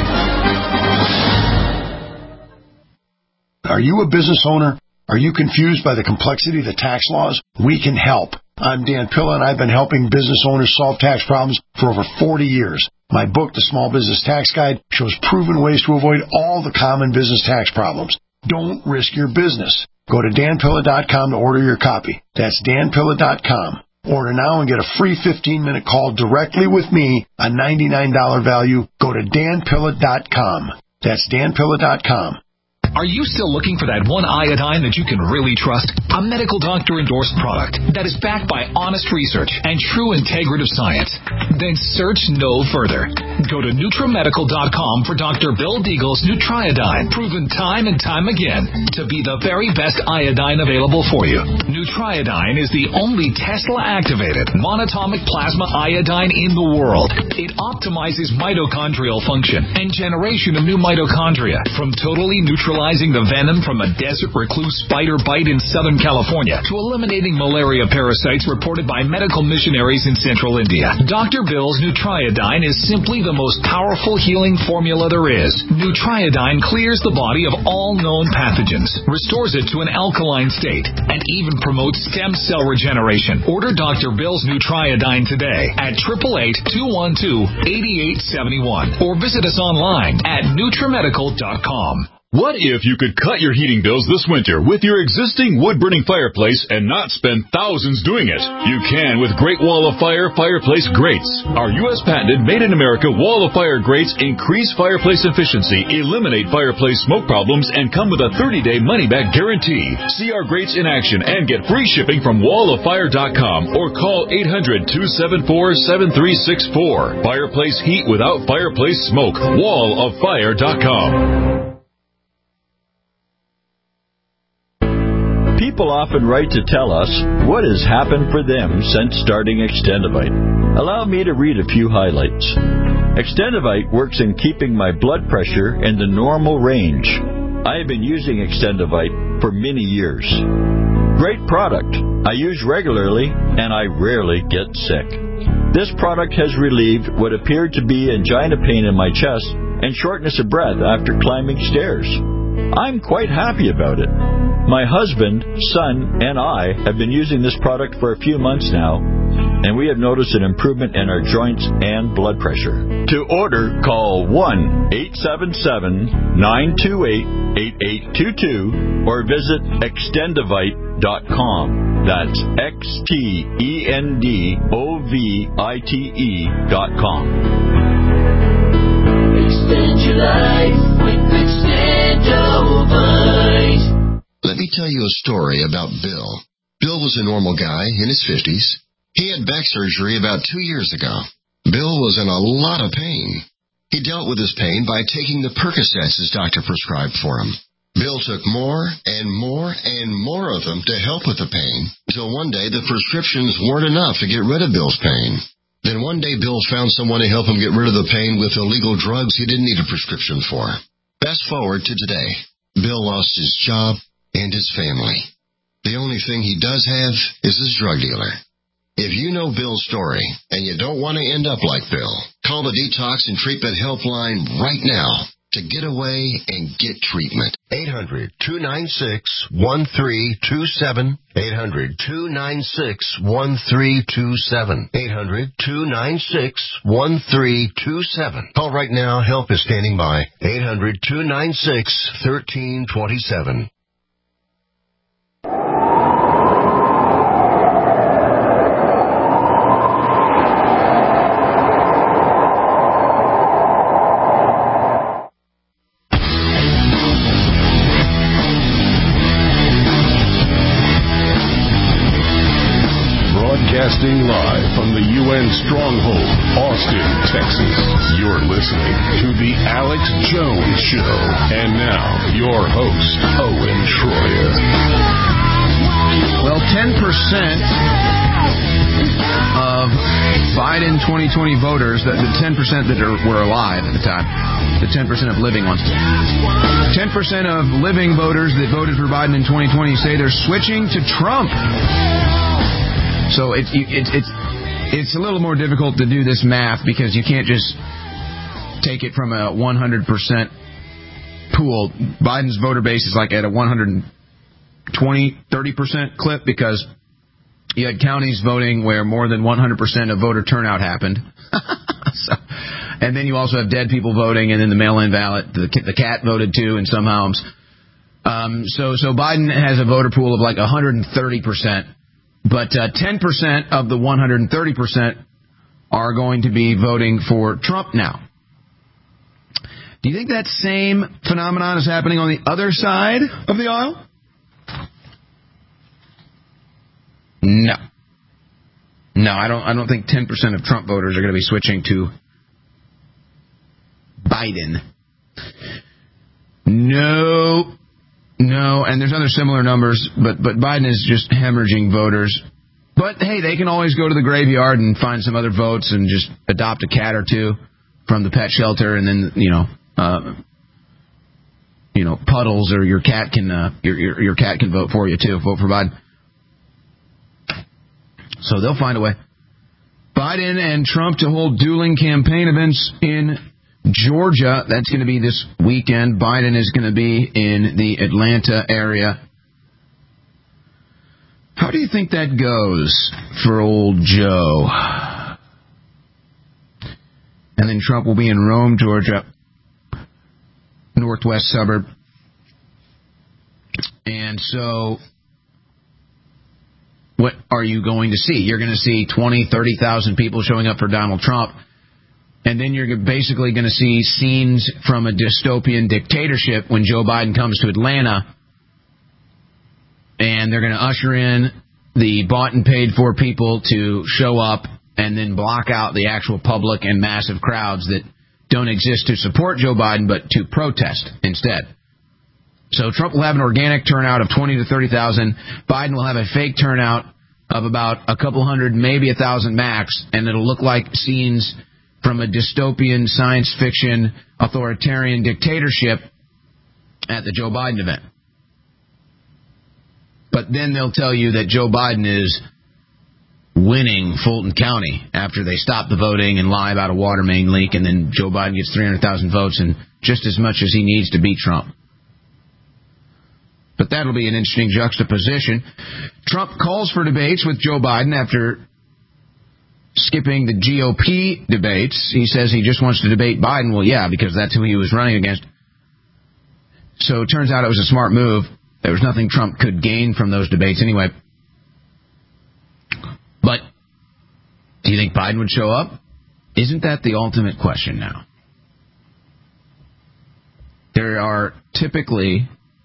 Are you a business owner? Are you confused by the complexity of the tax laws? We can help. I'm Dan Pilla, and I've been helping business owners solve tax problems for over forty years. My book, The Small Business Tax Guide, shows proven ways to avoid all the common business tax problems. Don't risk your business. Go to dan pilla dot com to order your copy. That's dan pilla dot com. Order now and get a free fifteen-minute call directly with me, a ninety-nine dollars value. Go to dan pilla dot com. That's dan pilla dot com. Are you still looking for that one iodine that you can really trust? A medical doctor-endorsed product that is backed by honest research and true integrative science? Then search no further. Go to Nutramedical dot com for Doctor Bill Deagle's Nutriodine, proven time and time again to be the very best iodine available for you. Nutriodine is the only Tesla-activated monatomic plasma iodine in the world. It optimizes mitochondrial function and generation of new mitochondria from totally neutralizing the venom from a desert recluse spider bite in Southern California to eliminating malaria parasites reported by medical missionaries in central India. Doctor Bill's Nutriodine is simply the most powerful healing formula there is. Nutriodine clears the body of all known pathogens, restores it to an alkaline state, and even promotes promotes stem cell regeneration. Order Doctor Bill's Nutriodine today at eight eight eight, two one two, eight eight seven one or visit us online at Nutrimedical dot com. What if you could cut your heating bills this winter with your existing wood-burning fireplace and not spend thousands doing it? You can with Great Wall of Fire fireplace grates. Our U S patented made-in-America Wall of Fire grates increase fireplace efficiency, eliminate fireplace smoke problems, and come with a thirty-day money-back guarantee. See our grates in action and get free shipping from wall of fire dot com or call eight hundred, two seven four, seven three six four. Fireplace heat without fireplace smoke. wall of fire dot com. People often write to tell us what has happened for them since starting Extendivite. Allow me to read a few highlights. Extendivite works in keeping my blood pressure in the normal range. I have been using Extendivite for many years. Great product. I use regularly and I rarely get sick. This product has relieved what appeared to be angina pain in my chest and shortness of breath after climbing stairs. I'm quite happy about it. My husband, son, and I have been using this product for a few months now, and we have noticed an improvement in our joints and blood pressure. To order, call one eight seven seven, nine two eight, eight eight two two or visit extendivite dot com. That's X T E N D O V I T E dot com. Extend your life with Extendivite. Let me tell you a story about Bill. Bill was a normal guy in his fifties. He had back surgery about two years ago. Bill was in a lot of pain. He dealt with his pain by taking the Percocets his doctor prescribed for him. Bill took more and more and more of them to help with the pain, until one day the prescriptions weren't enough to get rid of Bill's pain. Then one day Bill found someone to help him get rid of the pain with illegal drugs he didn't need a prescription for. Fast forward to today. Bill lost his job and his family. The only thing he does have is his drug dealer. If you know Bill's story and you don't want to end up like Bill, call the Detox and Treatment Helpline right now to get away and get treatment. eight hundred, two nine six, one three two seven. eight hundred, two nine six, one three two seven. eight hundred, two nine six, one three two seven. Call right now. Help is standing by. eight hundred, two nine six, one three two seven. Broadcasting live from the U N stronghold, Austin, Texas. You're listening to The Alex Jones Show. And now, your host, Owen Schroyer. Well, ten percent of Biden twenty twenty voters, the, the ten percent that are, were alive at the time, the ten percent of living ones, ten percent of living voters that voted for Biden in twenty twenty say they're switching to Trump. So it's it's it's it's a little more difficult to do this math because you can't just take it from a one hundred percent pool. Biden's voter base is like at a one hundred twenty, thirty percent clip because you had counties voting where more than one hundred percent of voter turnout happened. so, and then you also have dead people voting, and then the mail-in ballot. The, the cat voted too in some homes. Um, so so Biden has a voter pool of like one hundred thirty percent. But uh, ten percent of the one hundred thirty percent are going to be voting for Trump now. Do you think that same phenomenon is happening on the other side of the aisle? No. No, I don't I don't think ten percent of Trump voters are going to be switching to Biden. No. No, and there's other similar numbers, but but Biden is just hemorrhaging voters. But, hey, they can always go to the graveyard and find some other votes and just adopt a cat or two from the pet shelter, and then, you know, uh, you know, Puddles or your cat can uh, your, your your cat can vote for you, too. Vote for Biden. So they'll find a way. Biden and Trump to hold dueling campaign events in Georgia. That's going to be this weekend. Biden is going to be in the Atlanta area. How do you think that goes for old Joe? And then Trump will be in Rome, Georgia, northwest suburb. And so, what are you going to see? You're going to see twenty, thirty thousand people showing up for Donald Trump. And then you're basically going to see scenes from a dystopian dictatorship when Joe Biden comes to Atlanta. And they're going to usher in the bought and paid for people to show up and then block out the actual public and massive crowds that don't exist to support Joe Biden, but to protest instead. So Trump will have an organic turnout of twenty to thirty thousand. Biden will have a fake turnout of about a couple hundred, maybe a thousand max, and it'll look like scenes from a dystopian science fiction authoritarian dictatorship at the Joe Biden event. But then they'll tell you that Joe Biden is winning Fulton County after they stop the voting and lie about a water main leak, and then Joe Biden gets three hundred thousand votes and just as much as he needs to beat Trump. But that'll be an interesting juxtaposition. Trump calls for debates with Joe Biden after skipping the G O P debates. He says he just wants to debate Biden. Well, yeah, because that's who he was running against. So it turns out it was a smart move. There was nothing Trump could gain from those debates anyway. But do you think Biden would show up? Isn't that the ultimate question now? There are typically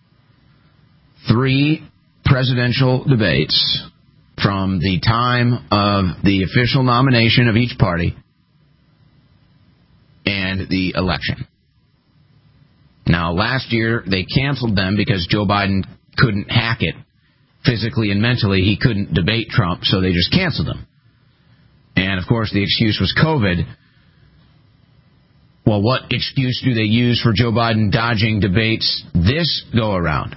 three presidential debates from the time of the official nomination of each party and the election. Now, last year, they canceled them because Joe Biden couldn't hack it physically and mentally. He couldn't debate Trump, so they just canceled them. And, of course, the excuse was COVID. Well, what excuse do they use for Joe Biden dodging debates this go-around?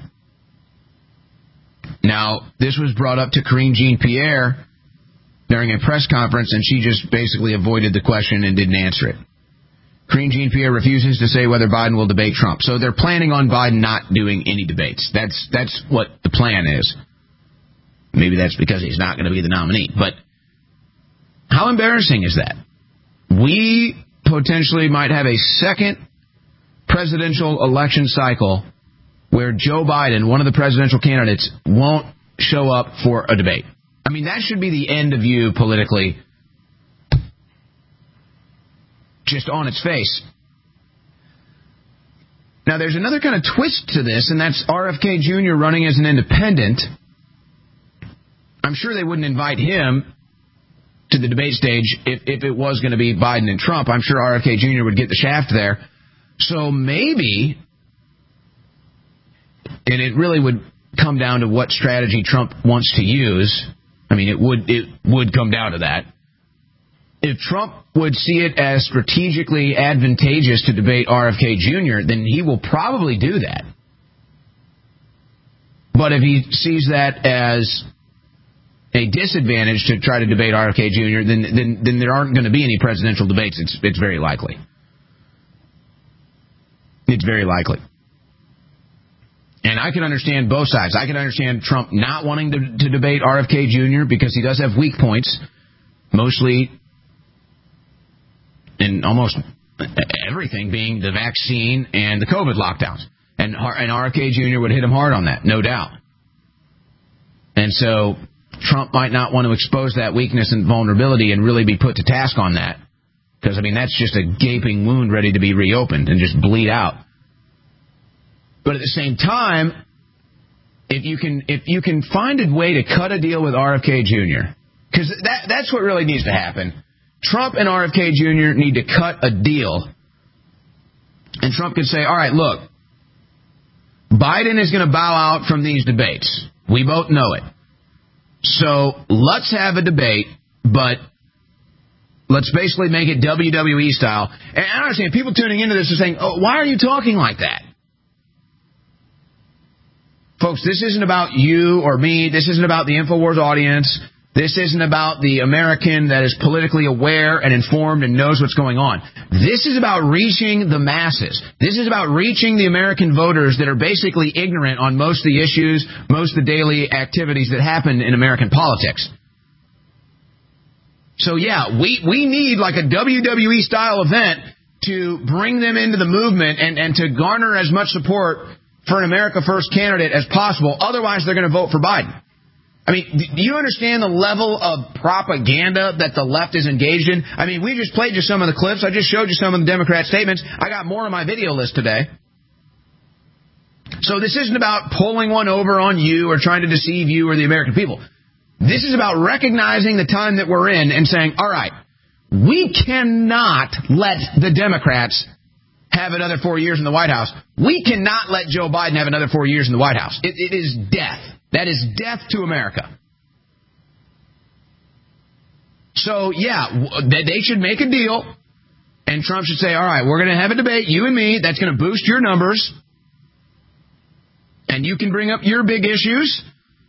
Now, this was brought up to Karine Jean-Pierre during a press conference, and she just basically avoided the question and didn't answer it. Karine Jean-Pierre refuses to say whether Biden will debate Trump. So they're planning on Biden not doing any debates. That's that's what the plan is. Maybe that's because he's not going to be the nominee. But how embarrassing is that? We potentially might have a second presidential election cycle where Joe Biden, one of the presidential candidates, won't show up for a debate. I mean, that should be the end of you politically, just on its face. Now, there's another kind of twist to this, and that's R F K Junior running as an independent. I'm sure they wouldn't invite him to the debate stage if, if it was going to be Biden and Trump. I'm sure R F K Junior would get the shaft there. So maybe, and it really would come down to what strategy Trump wants to use. I mean, it would it would come down to that. If Trump would see it as strategically advantageous to debate R F K Junior, then he will probably do that. But if he sees that as a disadvantage to try to debate R F K Junior, then then, then there aren't going to be any presidential debates. It's it's very likely. It's very likely. And I can understand both sides. I can understand Trump not wanting to, to debate R F K Junior because he does have weak points, mostly in almost everything being the vaccine and the COVID lockdowns. And, and R F K Junior would hit him hard on that, no doubt. And so Trump might not want to expose that weakness and vulnerability and really be put to task on that. Because, I mean, that's just a gaping wound ready to be reopened and just bleed out. But at the same time, if you can if you can find a way to cut a deal with R F K Junior, because that, that's what really needs to happen. Trump and R F K Junior need to cut a deal. And Trump can say, all right, look, Biden is going to bow out from these debates. We both know it. So let's have a debate, but let's basically make it W W E style. And I understand people tuning into this are saying, oh, why are you talking like that? Folks, this isn't about you or me. This isn't about the InfoWars audience. This isn't about the American that is politically aware and informed and knows what's going on. This is about reaching the masses. This is about reaching the American voters that are basically ignorant on most of the issues, most of the daily activities that happen in American politics. So, yeah, we, we need like a W W E-style event to bring them into the movement and, and to garner as much support for an America First candidate as possible. Otherwise, they're going to vote for Biden. I mean, do you understand the level of propaganda that the left is engaged in? I mean, we just played you some of the clips. I just showed you some of the Democrat statements. I got more on my video list today. So this isn't about pulling one over on you or trying to deceive you or the American people. This is about recognizing the time that we're in and saying, all right, we cannot let the Democrats have another four years in the White House. We cannot let Joe Biden have another four years in the White House. It, it is death. That is death to America. So, yeah, they should make a deal, and Trump should say, all right, we're going to have a debate, you and me, that's going to boost your numbers, and you can bring up your big issues.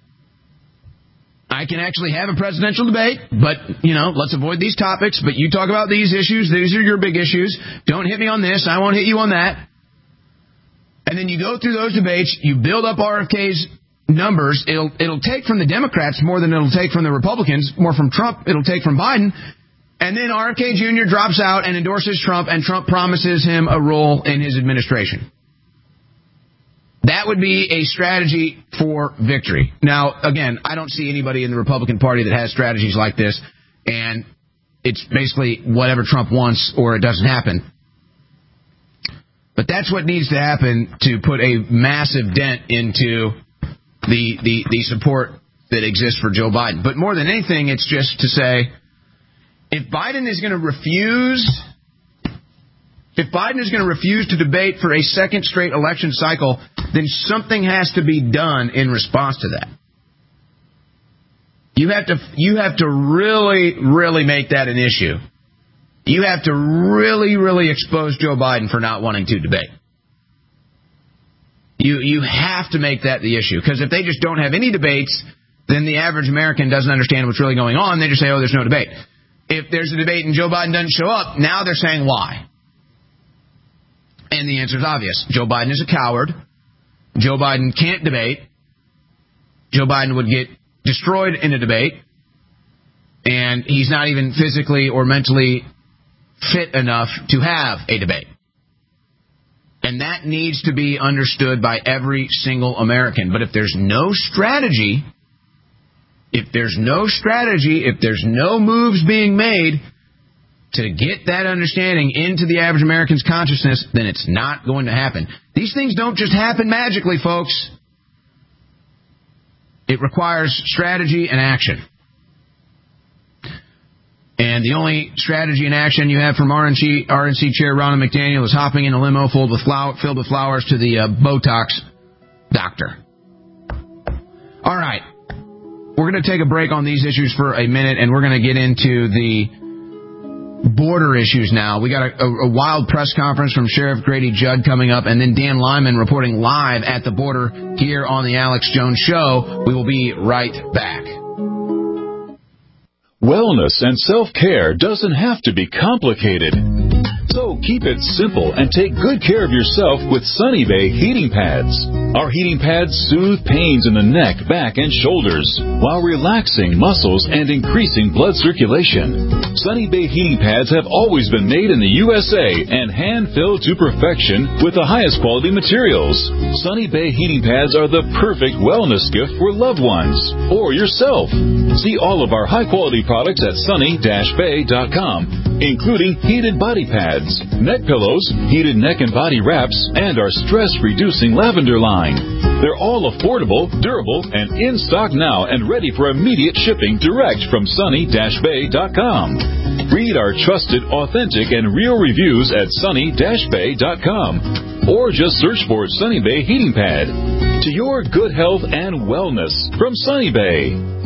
I can actually have a presidential debate, but, you know, let's avoid these topics, but you talk about these issues, these are your big issues. Don't hit me on this, I won't hit you on that. And then you go through those debates, you build up R F K's numbers. It'll it'll take from the Democrats more than it'll take from the Republicans, more from Trump, it'll take from Biden. And then R F K Junior drops out and endorses Trump, and Trump promises him a role in his administration. That would be a strategy for victory. Now, again, I don't see anybody in the Republican Party that has strategies like this, and it's basically whatever Trump wants or it doesn't happen. But that's what needs to happen to put a massive dent into the, the, the support that exists for Joe Biden. But more than anything, it's just to say, if Biden is going to refuse, if Biden is going to refuse to debate for a second straight election cycle, then something has to be done in response to that. You have to, you have to really, really make that an issue. You have to really, really expose Joe Biden for not wanting to debate. You you have to make that the issue, because if they just don't have any debates, then the average American doesn't understand what's really going on. They just say, oh, there's no debate. If there's a debate and Joe Biden doesn't show up, now they're saying why. And the answer is obvious. Joe Biden is a coward. Joe Biden can't debate. Joe Biden would get destroyed in a debate. And he's not even physically or mentally fit enough to have a debate. And that needs to be understood by every single American. But if there's no strategy, if there's no strategy, if there's no moves being made to get that understanding into the average American's consciousness, then it's not going to happen. These things don't just happen magically, folks. It requires strategy and action. And the only strategy and action you have from R N C, R N C Chair Ronna McDaniel is hopping in a limo filled with, flower, filled with flowers to the uh, Botox doctor. All right. We're going to take a break on these issues for a minute, and we're going to get into the border issues now. We got a, a, a wild press conference from Sheriff Grady Judd coming up, and then Dan Lyman reporting live at the border here on the Alex Jones Show. We will be right back. Wellness and self-care doesn't have to be complicated. So keep it simple and take good care of yourself with Sunny Bay heating pads. Our heating pads soothe pains in the neck, back, and shoulders while relaxing muscles and increasing blood circulation. Sunny Bay heating pads have always been made in the U S A and hand-filled to perfection with the highest quality materials. Sunny Bay heating pads are the perfect wellness gift for loved ones or yourself. See all of our high-quality products at sunny dash bay dot com, including heated body pads, neck pillows, heated neck and body wraps, and our stress-reducing lavender line. They're all affordable, durable, and in stock now and ready for immediate shipping direct from sunny dash bay dot com. Read our trusted, authentic, and real reviews at sunny dash bay dot com, or just search for Sunny Bay Heating Pad. To your good health and wellness from Sunny Bay.